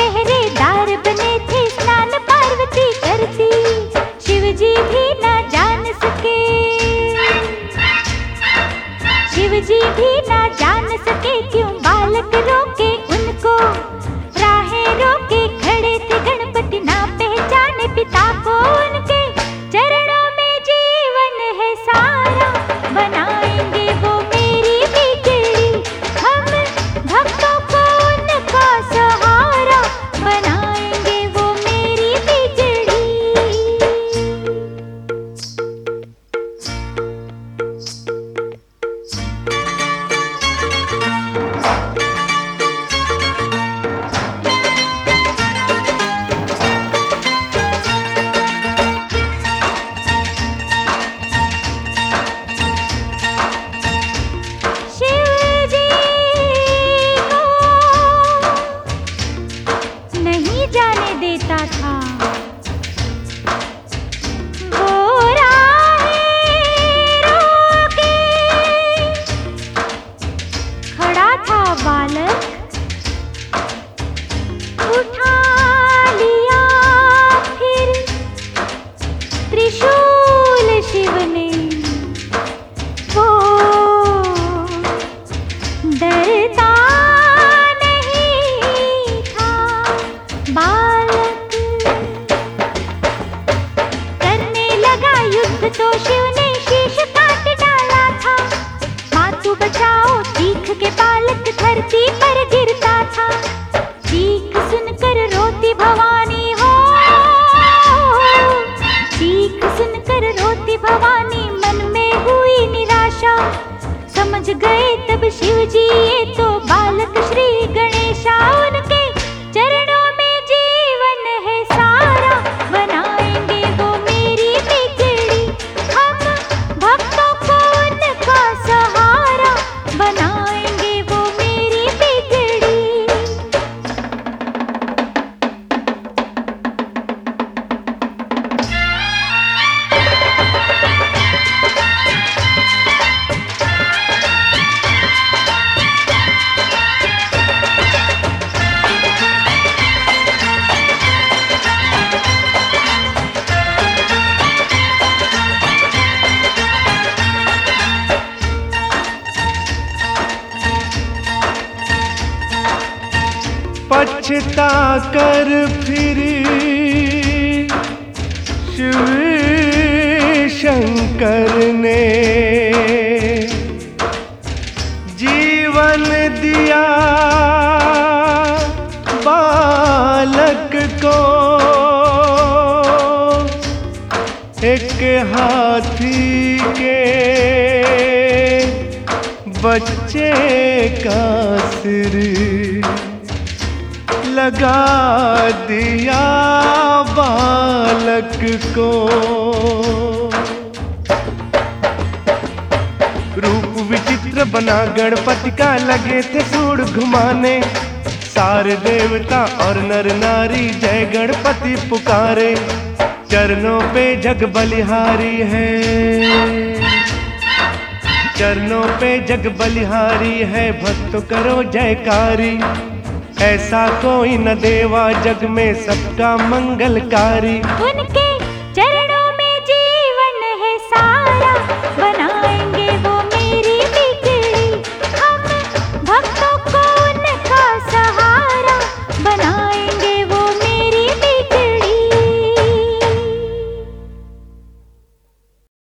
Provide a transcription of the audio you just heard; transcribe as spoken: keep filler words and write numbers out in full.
पहरेदार बने थे, स्नान पार्वती करती, शिव जी भी ना जान सके, शिव जी भी ना जान सके क्यों बालक रोके उनको, राहें रोके खड़े थे गणपति ना पहचाने पिता को, उनके चरणों में जीवन है सारा, बनाएंगे वो मेरी बिगड़ी, हम भक्तों को उनका सहारा, बनाएंगे वो मेरी बिगड़ी। जाने देता था वो राहें रोके, खड़ा था बालक, उठा लिया फिर त्रिशूल शिव ने, वो डरता बालक, करने लगा युद्ध तो शिव ने शीश काट डाला था, मातु बचाओ चीख के बालक धरती पर गिरता था, चीख सुनकर रोती भवानी हो, चीख सुनकर रोती भवानी, मन में हुई निराशा, समझ गए तब शिव जी ये तो बालक श्री गणेशा, उनके चरणों पछता कर फिर शिव शंकर ने जीवन दिया बालक को, एक हाथी के बच्चे का सिर लगा दिया बालक को, रूप विचित्र बना गणपति का लगे थे सूंड घुमाने, सारे देवता और नर नारी जय गणपति पुकारे, चरणों पे जग बलिहारी है, चरणों पे जग बलिहारी है, भक्त करो जयकारी, ऐसा कोई न देवा जग में सबका मंगलकारी, उनके चरण